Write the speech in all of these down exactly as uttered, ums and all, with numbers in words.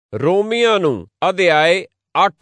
ਰੋਮੀਆਂ ਨੂੰ ਅਧਿਆਏ ਅੱਠ।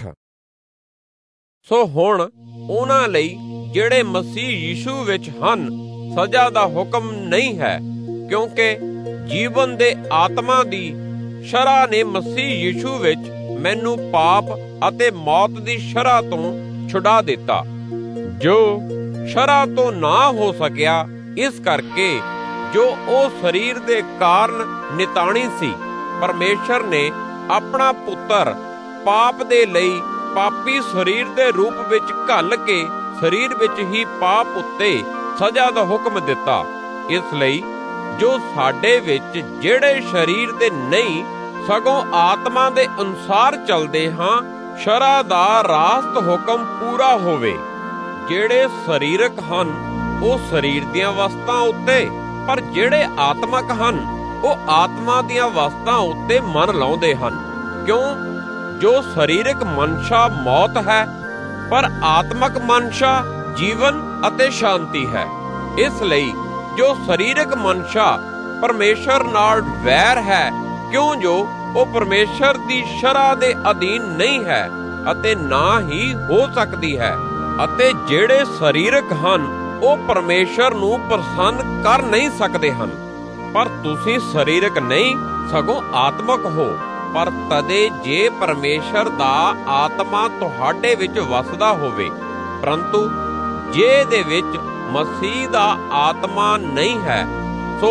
ਸੋ ਹੁਣ ਉਹਨਾਂ ਲਈ ਜਿਹੜੇ ਮਸੀਹ ਯੀਸ਼ੂ ਵਿੱਚ ਹਨ ਸਜ਼ਾ ਦਾ ਹੁਕਮ ਨਹੀਂ ਹੈ, ਕਿਉਂਕਿ ਜੀਵਨ ਦੇ ਆਤਮਾ ਦੀ ਸ਼ਰ੍ਹਾ ਨੇ ਮਸੀਹ ਯੀਸ਼ੂ ਵਿੱਚ ਮੈਨੂੰ ਪਾਪ ਅਤੇ ਮੌਤ ਦੀ ਸ਼ਰ੍ਹਾ ਤੋਂ ਛੁਡਾ ਦਿੱਤਾ, ਜੋ ਸ਼ਰ੍ਹਾ ਤੋਂ ਨਾ ਹੋ ਸਕਿਆ, ਇਸ ਕਰਕੇ ਜੋ ਉਹ ਸਰੀਰ ਦੇ ਕਾਰਨ ਨਿਤਾਣੀ ਸੀ। ਪਰਮੇਸ਼ਰ ਨੇ ਆਪਣਾ ਪੁੱਤਰ ਪਾਪ ਦੇ ਲਈ ਪਾਪੀ ਸਰੀਰ ਦੇ ਰੂਪ ਵਿੱਚ ਘੱਲ ਕੇ ਸਰੀਰ ਵਿੱਚ ਹੀ ਪਾਪ ਉੱਤੇ ਸਜ਼ਾ ਦਾ ਹੁਕਮ ਦਿੱਤਾ। ਇਸ ਲਈ ਜੋ ਸਾਡੇ ਵਿੱਚ ਜਿਹੜੇ ਸਰੀਰ ਦੇ ਨਹੀਂ ਸਗੋਂ ਆਤਮਾ ਦੇ ਅਨੁਸਾਰ ਚੱਲਦੇ ਹਾਂ, ਸ਼ਰ੍ਹਾ ਦਾ ਰਾਸਤ ਹੁਕਮ ਪੂਰਾ ਹੋਵੇ। ਜਿਹੜੇ ਸਰੀਰਕ ਹਨ ਉਹ ਸਰੀਰ ਦੀਆਂ ਵਸਤਾਂ ਉੱਤੇ, ਪਰ ਜਿਹੜੇ ਆਤਮਕ ਹਨ ਉਹ ਆਤਮਾ ਦੀਆਂ ਵਸਤਾਂ ਉੱਤੇ ਮਨ ਲਾਉਂਦੇ ਹਨ। ਕਿਉਂ? ਜੋ ਸਰੀਰਕ ਮਨਸ਼ਾ ਮੌਤ ਹੈ, ਪਰ ਆਤਮਕ ਮਨਸ਼ਾ ਜੀਵਨ ਅਤੇ ਸ਼ਾਂਤੀ ਹੈ। ਇਸ ਲਈ ਜੋ ਸਰੀਰਕ ਮਨਸ਼ਾ ਪਰਮੇਸ਼ਰ ਨਾਲ ਵੈਰ ਹੈ, ਕਿਉਂ ਜੋ ਉਹ ਪਰਮੇਸ਼ਰ ਦੀ ਸ਼ਰ੍ਹਾ ਦੇ ਅਧੀਨ ਨਹੀਂ ਹੈ ਅਤੇ ਨਾ ਹੀ ਹੋ ਸਕਦੀ ਹੈ। ਅਤੇ ਜਿਹੜੇ ਸਰੀਰਕ ਹਨ ਉਹ ਪਰਮੇਸ਼ਰ ਨੂੰ ਪ੍ਰਸੰਨ ਕਰ ਨਹੀਂ ਸਕਦੇ ਹਨ। ਪਰ ਤੁਸੀਂ ਸਰੀਰਕ ਨਹੀਂ ਸਗੋਂ ਆਤਮਕ ਹੋ। ਪਰ ਤਦੇ ਜੇ ਪਰਮੇਸ਼ਰ ਦਾ ਆਤਮਾ ਤੁਹਾਡੇ ਵਿੱਚ ਵਸਦਾ ਹੋਵੇ, ਪਰੰਤੂ ਜੇ ਦੇ ਵਿੱਚ ਮਸੀਹ ਦਾ ਆਤਮਾ ਨਹੀਂ ਹੈ ਸੋ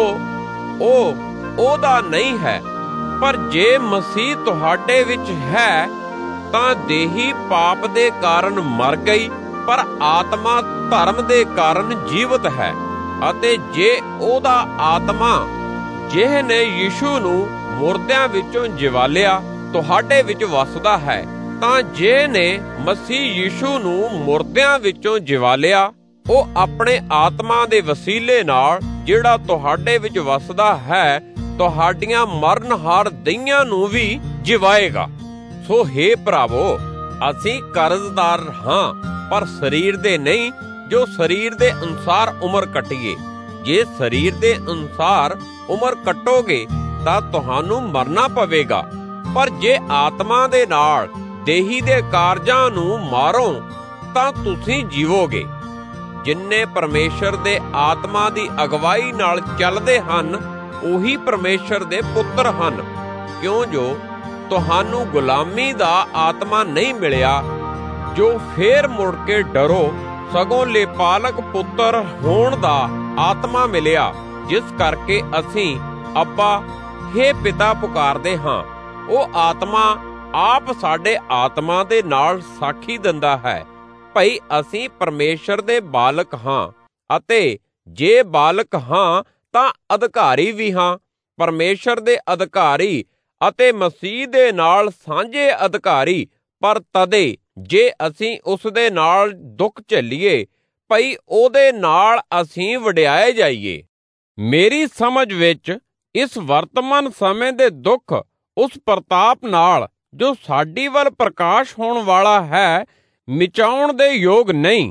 ਉਹ ਉਹਦਾ ਨਹੀਂ ਹੈ। ਪਰ ਜੇ ਮਸੀਹ ਤੁਹਾਡੇ ਵਿੱਚ ਹੈ ਤਾਂ ਦੇਹੀ ਪਾਪ ਦੇ ਕਾਰਨ ਮਰ ਗਈ, ਪਰ ਆਤਮਾ ਧਰਮ ਦੇ ਕਾਰਨ ਜੀਵਤ ਹੈ। ਅਤੇ ਜੇ ਉਹਦਾ ਆਤਮਾ ਜਿਹ ਨੇ ਯੀਸ਼ੂ ਨੂੰ ਮੁਰਦਿਆਂ ਵਿੱਚੋਂ ਜਿਵਾਲਿਆ ਤੁਹਾਡੇ ਵਿੱਚ ਵਸਦਾ ਹੈ, ਤਾਂ ਜੇ ਨੇ ਮਸੀਹ ਯੀਸ਼ੂ ਨੂੰ ਮੁਰਦਿਆਂ ਵਿੱਚੋਂ ਜਿਵਾਲਿਆ, ਉਹ ਆਪਣੇ ਆਤਮਾ ਦੇ ਵਸੀਲੇ ਨਾਲ ਜਿਹੜਾ ਤੁਹਾਡੇ ਵਿੱਚ ਵਸਦਾ ਹੈ ਤੁਹਾਡੀਆਂ ਮਰਨਹਾਰ ਦਈਆਂ ਨੂੰ ਵੀ ਜਿਵਾਏਗਾ। ਸੋ ਹੇ ਭਰਾਵੋ, ਅਸੀਂ ਕਰਜ਼ਦਾਰ ਹਾਂ, ਪਰ ਸਰੀਰ ਦੇ ਨਹੀਂ, ਜੋ ਸਰੀਰ ਦੇ ਅਨੁਸਾਰ ਉਮਰ ਕੱਟੀਏ। ਜੇ ਸਰੀਰ ਦੇ ਅਨੁਸਾਰ ਉਮਰ ਕੱਟੋਗੇ ਤਾਂ ਤੁਹਾਨੂੰ ਮਰਨਾ ਪਵੇਗਾ, ਪਰ ਜੇ ਆਤਮਾ ਦੇ ਨਾਲ ਦੇਹੀ ਦੇ ਕਾਰਜਾਂ ਨੂੰ ਮਾਰੋ ਤਾਂ ਤੁਸੀਂ ਜੀਵੋਗੇ। ਜਿਨਨੇ ਪਰਮੇਸ਼ਰ ਦੇ ਆਤਮਾ ਦੀ ਅਗਵਾਈ ਨਾਲ ਚੱਲਦੇ ਹਨ ਉਹੀ ਪਰਮੇਸ਼ਰ ਦੇ ਪੁੱਤਰ ਹਨ। ਕਿਉਂ ਜੋ ਤੁਹਾਨੂੰ ਗੁਲਾਮੀ ਦਾ ਆਤਮਾ ਨਹੀਂ ਮਿਲਿਆ ਜੋ ਫੇਰ ਮੁੜ ਕੇ ਡਰੋ, ਸਗੋਂ ਲੇਪਾਲਕ ਪੁੱਤਰ ਹੋਣ ਦਾ ਆਤਮਾ ਮਿਲਿਆ, ਜਿਸ ਕਰਕੇ ਅਸੀਂ ਅੱਬਾ ਹੇ ਪਿਤਾ ਪੁਕਾਰਦੇ ਹਾਂ। ਉਹ ਆਤਮਾ ਆਪ ਸਾਡੇ ਆਤਮਾ ਦੇ ਨਾਲ ਸਾਖੀ ਦਿੰਦਾ ਹੈ ਭਈ ਅਸੀਂ ਪਰਮੇਸ਼ਰ ਦੇ ਬਾਲਕ ਹਾਂ, ਅਤੇ ਜੇ ਬਾਲਕ ਹਾਂ ਤਾਂ ਅਧਿਕਾਰੀ ਵੀ ਹਾਂ, ਪਰਮੇਸ਼ਰ ਦੇ ਅਧਿਕਾਰੀ ਅਤੇ ਮਸੀਹ ਦੇ ਨਾਲ ਸਾਂਝੇ ਅਧਿਕਾਰੀ। ਪਰ ਤਦੇ ਜੇ ਅਸੀਂ ਉਸ ਦੇ ਨਾਲ ਦੁੱਖ ਝੱਲੀਏ ਭਈ ਉਹਦੇ ਨਾਲ ਅਸੀਂ ਵਡਿਆਏ ਜਾਈਏ। ਮੇਰੀ ਸਮਝ ਵਿੱਚ ਇਸ ਵਰਤਮਾਨ ਸਮੇਂ ਦੇ ਦੁੱਖ ਉਸ ਪ੍ਰਤਾਪ ਨਾਲ ਜੋ ਸਾਡੀ ਵੱਲ ਪ੍ਰਕਾਸ਼ ਹੋਣ ਵਾਲਾ ਹੈ ਮਿਚਾਉਣ ਦੇ ਯੋਗ ਨਹੀਂ।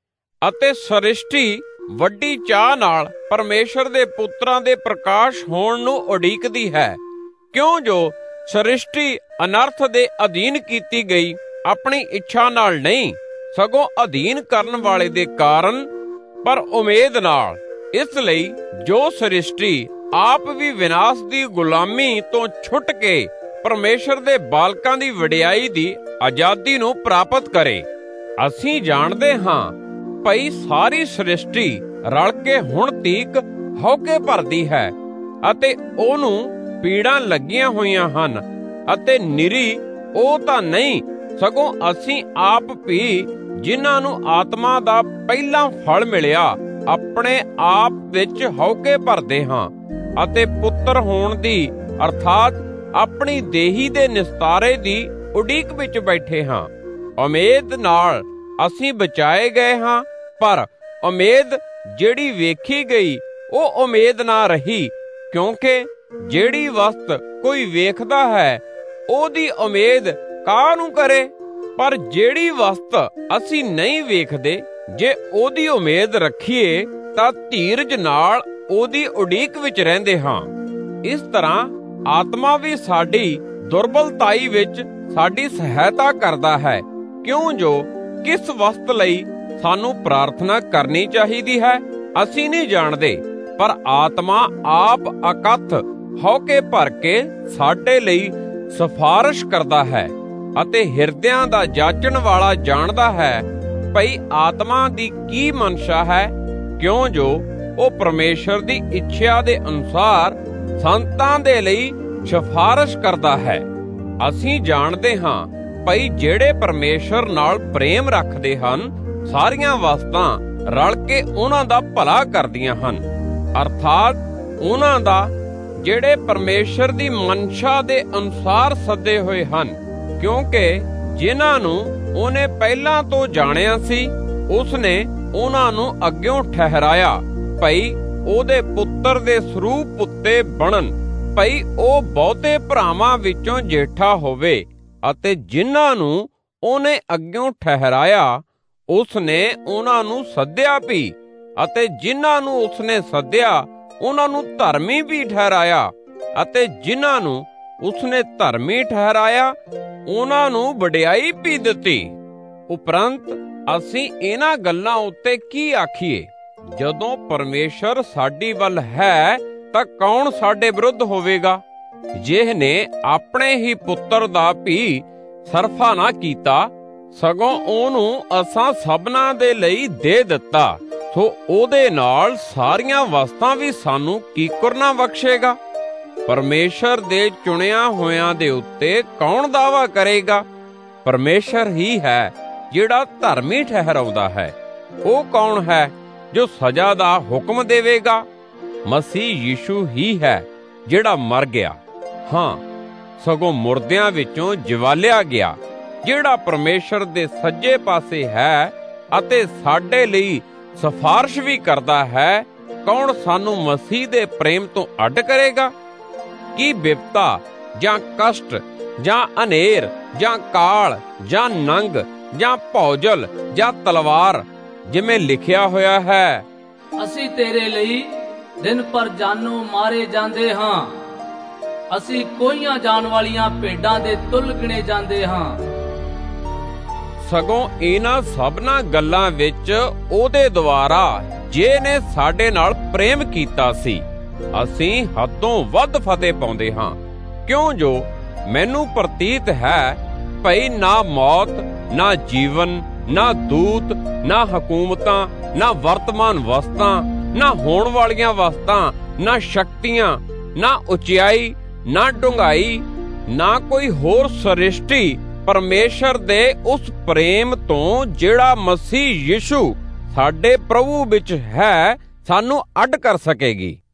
ਅਤੇ ਸ੍ਰਿਸ਼ਟੀ ਵੱਡੀ ਚਾਹ ਨਾਲ ਪਰਮੇਸ਼ਰ ਦੇ ਪੁੱਤਰਾਂ ਦੇ ਪ੍ਰਕਾਸ਼ ਹੋਣ ਨੂੰ ਉਡੀਕਦੀ ਹੈ। ਕਿਉਂ ਜੋ ਸ੍ਰਿਸ਼ਟੀ ਅਨਰਥ ਦੇ ਅਧੀਨ ਕੀਤੀ ਗਈ, ਆਪਣੀ ਇੱਛਾ ਨਾਲ ਨਹੀਂ, ਸਗੋਂ ਅਧੀਨ ਕਰਨ ਵਾਲੇ ਦੇ ਕਾਰਨ, ਪਰ ਉਮੀਦ ਨਾਲ। ਇਸ ਲਈ ਜੋ ਸ੍ਰਿਸ਼ਟੀ ਆਪ ਵੀ ਵਿਨਾਸ਼ ਦੀ ਗੁਲਾਮੀ ਤੋਂ ਛੁੱਟ ਕੇ ਪਰਮੇਸ਼ਰ ਦੇ ਬਾਲਕਾਂ ਦੀ ਵਡਿਆਈ ਦੀ ਆਜ਼ਾਦੀ ਨੂੰ ਪ੍ਰਾਪਤ ਕਰੇ। ਅਸੀਂ ਜਾਣਦੇ ਹਾਂ ਭਈ ਸਾਰੀ ਸ੍ਰਿਸ਼ਟੀ ਰਲ ਕੇ ਹੁਣ ਤੀਕ ਹਉਕੇ ਭਰਦੀ ਹੈ ਅਤੇ ਉਹਨੂੰ ਪੀੜਾਂ ਲੱਗੀਆਂ ਹੋਈਆਂ ਹਨ। ਅਤੇ ਨਿਰੀ ਉਹ ਤਾਂ ਨਹੀਂ, ਸਗੋਂ ਅਸੀਂ ਆਪ ਵੀ ਜਿਨ੍ਹਾਂ ਨੂੰ ਆਤਮਾ ਦਾ ਪਹਿਲਾ ਫਲ ਮਿਲਿਆ ਆਪਣੇ ਆਪ ਵਿੱਚ ਹਉਕੇ ਭਰਦੇ ਹਾਂ ਅਤੇ ਪੁੱਤਰ ਹੋਣ ਦੀ ਅਰਥਾਤ ਆਪਣੀ ਦੇਹੀ ਦੇ ਨਿਸਤਾਰੇ ਦੀ ਉਡੀਕ ਵਿੱਚ ਬੈਠੇ ਹਾਂ। ਉਮੀਦ ਨਾਲ ਅਸੀਂ ਬਚਾਏ ਗਏ ਹਾਂ, ਪਰ ਉਮੀਦ ਜਿਹੜੀ ਵੇਖੀ ਗਈ ਉਹ ਉਮੀਦ ਨਾ ਰਹੀ, ਕਿਉਂਕਿ ਜਿਹੜੀ ਵਸਤ ਕੋਈ ਵੇਖਦਾ ਹੈ ਉਹਦੀ ਉਮੀਦ ਕਾਹਨੂੰ ਕਰੇ। ਪਰ ਜਿਹੜੀ ਵਸਤ ਅਸੀਂ ਨਹੀਂ ਵੇਖਦੇ, ਜੇ ਉਹਦੀ ਉਮੀਦ ਰੱਖੀਏ ਤਾਂ ਧੀਰਜ ਨਾਲ ਉਹਦੀ ਉਡੀਕ ਵਿੱਚ ਰਹਿੰਦੇ ਹਾਂ। ਇਸ ਤਰ੍ਹਾਂ ਆਤਮਾ ਵੀ ਸਾਡੀ ਦੁਰਬਲਤਾਈ ਵਿੱਚ ਸਾਡੀ ਸਹਾਇਤਾ ਕਰਦਾ ਹੈ, ਕਿਉਂ ਜੋ ਕਿਸ ਵਸਤ ਲਈ ਸਾਨੂੰ ਪ੍ਰਾਰਥਨਾ ਕਰਨੀ ਚਾਹੀਦੀ ਹੈ ਅਸੀਂ ਨਹੀਂ ਜਾਣਦੇ, ਪਰ ਆਤਮਾ ਆਪ ਅਕਥ ਹਉਕੇ ਭਰ ਕੇ ਸਾਡੇ ਲਈ ਸਿਫਾਰਿਸ਼ ਕਰਦਾ ਹੈ, ਅਤੇ ਹਿਰਦਿਆਂ ਦਾ ਜਾਚਣ ਵਾਲਾ ਜਾਣਦਾ ਹੈ ਭਈ ਆਤਮਾ ਦੀ ਕੀ ਮਨਸ਼ਾ ਹੈ, ਕਿਉਂ ਜੋ ਉਹ ਪਰਮੇਸ਼ਰ ਦੀ ਇੱਛਾ ਦੇ ਅਨੁਸਾਰ ਸੰਤਾਂ ਦੇ ਲਈ ਸਿਫਾਰਿਸ਼ ਕਰਦਾ ਹੈ। ਅਸੀਂ ਜਾਣਦੇ ਹਾਂ ਭਈ ਜਿਹੜੇ ਪਰਮੇਸ਼ਰ ਨਾਲ ਪ੍ਰੇਮ ਰੱਖਦੇ ਹਨ, ਸਾਰੀਆਂ ਵਸਤਾਂ ਰਲ ਕੇ ਉਹਨਾਂ ਦਾ ਭਲਾ ਕਰਦੀਆਂ ਹਨ, ਅਰਥਾਤ ਉਹਨਾਂ ਦਾ ਜਿਹੜੇ ਪਰਮੇਸ਼ਰ ਦੀ ਮਨਸ਼ਾ ਦੇ ਅਨੁਸਾਰ ਸੱਦੇ ਹੋਏ ਹਨ, ਕਿਉਂਕਿ ਜਿਨ੍ਹਾਂ ਨੂੰ ਉਹਨੇ ਪਹਿਲਾਂ ਤੋਂ ਜਾਣਿਆ ਸੀ ਉਸਨੇ ਉਹਨਾਂ ਨੂੰ ਅੱਗਿਓਂ ਠਹਿਰਾਇਆ ਭਈ ਉਹਦੇ ਪੁੱਤਰ ਦੇ ਸਰੂਪ ਉੱਤੇ ਬਣਨ, ਭਈ ਉਹ ਬਹੁਤੇ ਭਰਾਵਾਂ ਵਿੱਚੋਂ ਜੇਠਾ ਹੋਵੇ। ਅਤੇ ਜਿਨ੍ਹਾਂ ਨੂੰ ਉਹਨੇ ਅੱਗਿਓਂ ਠਹਿਰਾਇਆ ਉਸਨੇ ਉਹਨਾਂ ਨੂੰ ਸੱਦਿਆ ਵੀ, ਅਤੇ ਜਿਨ੍ਹਾਂ ਨੂੰ ਉਸਨੇ ਸੱਦਿਆ ਉਹਨਾਂ ਨੂੰ ਧਰਮੀ ਵੀ ਠਹਿਰਾਇਆ, ਅਤੇ ਜਿਨ੍ਹਾਂ ਨੂੰ ਉਸਨੇ ਧਰਮੀ ਠਹਿਰਾਇਆ ਉਹਨਾਂ ਨੂੰ ਵਡਿਆਈ ਵੀ ਦਿੱਤੀ। ਉਪਰੰਤ ਅਸੀਂ ਇਹਨਾਂ ਗੱਲਾਂ ਉੱਤੇ ਕੀ ਆਖੀਏ? ਜਦੋਂ ਪਰਮੇਸ਼ਰ ਸਾਡੀ ਵੱਲ ਹੈ ਤਾਂ ਕੌਣ ਸਾਡੇ ਵਿਰੁੱਧ ਹੋਵੇਗਾ? ਜਿਹਨੇ ਆਪਣੇ ਹੀ ਪੁੱਤਰ ਦਾ ਵੀ ਸਰਫਾ ਨਾ ਕੀਤਾ, ਸਗੋਂ ਉਹਨੂੰ ਅਸਾਂ ਸਭਨਾਂ ਦੇ ਲਈ ਦੇ ਦਿੱਤਾ, ਸੋ ਉਹਦੇ ਨਾਲ ਸਾਰੀਆਂ ਵਸਤਾਂ ਵੀ ਸਾਨੂੰ ਕੀਕੁਰ ਨਾ ਬਖਸ਼ੇਗਾ। ਪਰਮੇਸ਼ਰ ਦੇ ਚੁਣਿਆ ਹੋਇਆਂ ਦੇ ਉੱਤੇ ਕੌਣ ਦਾਅਵਾ ਕਰੇਗਾ? ਪਰਮੇਸ਼ਰ ਹੀ ਹੈ ਜਿਹੜਾ ਧਰਮੀ ਠਹਿਰਾਉਂਦਾ ਹੈ। ਉਹ ਕੌਣ ਹੈ ਜੋ ਸਜ਼ਾ ਦਾ ਹੁਕਮ ਦੇਵੇਗਾ? ਮਸੀਹ ਯੀਸ਼ੂ ਹੀ ਹੈ ਜਿਹੜਾ ਮਰ ਗਿਆ, ਹਾਂ ਸਗੋਂ ਮੁਰਦਿਆਂ ਵਿੱਚੋਂ ਜਿਵਾਲਿਆ ਗਿਆ, ਜਿਹੜਾ ਪਰਮੇਸ਼ਰ ਦੇ ਸੱਜੇ ਪਾਸੇ ਹੈ ਅਤੇ ਸਾਡੇ ਲਈ ਸਿਫਾਰਿਸ਼ ਵੀ ਕਰਦਾ ਹੈ। ਕੌਣ ਸਾਨੂੰ ਮਸੀਹ ਦੇ ਪ੍ਰੇਮ ਤੋਂ ਅੱਡ ਕਰੇਗਾ? ਕੀ ਬਿਪਤਾ ਜਾਂ ਕਸ਼ਟ ਜਾਂ ਅਨੇਰ ਜਾਂ ਕਾਲ ਜਾਂ ਨੰਗ ਜਾਂ ਭੌਜਲ ਜਾਂ ਤਲਵਾਰ, ਜਿਵੇਂ ਲਿਖਿਆ ਹੋਇਆ ਹੈ, ਅਸੀਂ ਤੇਰੇ ਲਈ ਦਿਨ ਪਰ ਜਾਨੋਂ ਮਾਰੇ ਜਾਂਦੇ ਹਾਂ, ਅਸੀਂ ਕੋਈਆਂ ਜਾਣ ਵਾਲੀਆਂ ਭੇਡਾਂ ਦੇ ਤੁੱਲ ਗਿਣੇ ਜਾਂਦੇ ਹਾਂ। ਸਗੋਂ ਇਹਨਾਂ ਸਭਨਾਂ ਗੱਲਾਂ ਵਿੱਚ ਉਹਦੇ ਦੁਆਰਾ ਜਿਹਨੇ ਸਾਡੇ ਨਾਲ ਪ੍ਰੇਮ ਕੀਤਾ ਸੀ, ਅਸੀਂ ਹੱਦੋਂ ਵੱਧ ਫਤਿਹ ਪਾਉਂਦੇ ਹਾਂ, ਕਿਉਂ ਜੋ ਮੈਨੂੰ ਪ੍ਰਤੀਤ ਹੈ ਭਈ ਨਾ ਮੌਤ, ਨਾ ਜੀਵਨ, ਨਾ ਦੂਤ, ਨਾ ਹਕੂਮਤਾਂ, ਨਾ ਵਰਤਮਾਨ ਵਸਤਾਂ, ਨਾ ਹੋਣ ਵਾਲੀਆਂ ਵਸਤਾਂ, ਨਾ ਸ਼ਕਤੀਆਂ, ਨਾ ਉਚਾਈ, ਨਾ ਡੂੰਘਾਈ, ਨਾ ਕੋਈ ਹੋਰ ਸ੍ਰਿਸ਼ਟੀ ਪਰਮੇਸ਼ਰ ਦੇ ਉਸ ਪ੍ਰੇਮ ਤੋਂ ਜਿਹੜਾ ਮਸੀਹ ਯੀਸ਼ੂ ਸਾਡੇ ਪ੍ਰਭੂ ਵਿੱਚ ਹੈ ਸਾਨੂੰ ਅੱਡ ਕਰ ਸਕੇਗੀ।